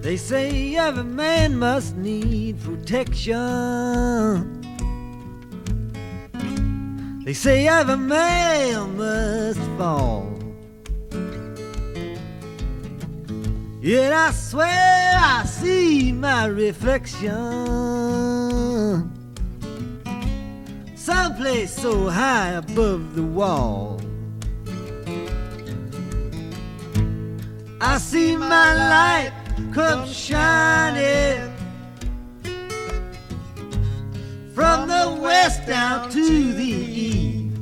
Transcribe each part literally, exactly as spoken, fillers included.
They say every man must need protection. They say every man must fall. Yet I swear I see my reflection someplace so high above the wall. I see my light come shining from the west down to the east.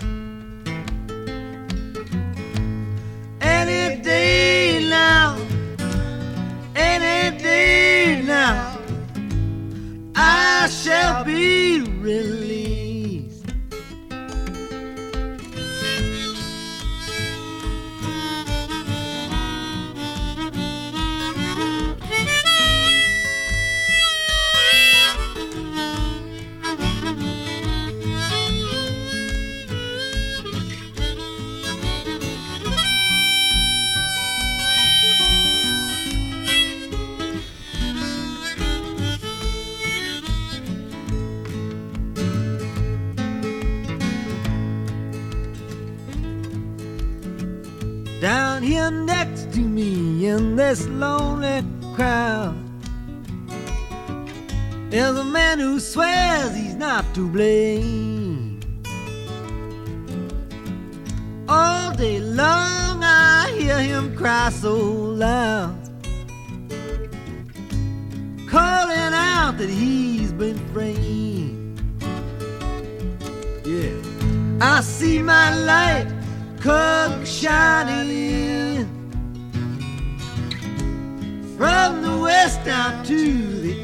Any day now, any day now, I shall be released. Down here next to me in this lonely crowd is a man who swears he's not to blame. All day long I hear him cry so loud, calling out that he's been framed. Yeah, I see my light come shining from the west down to the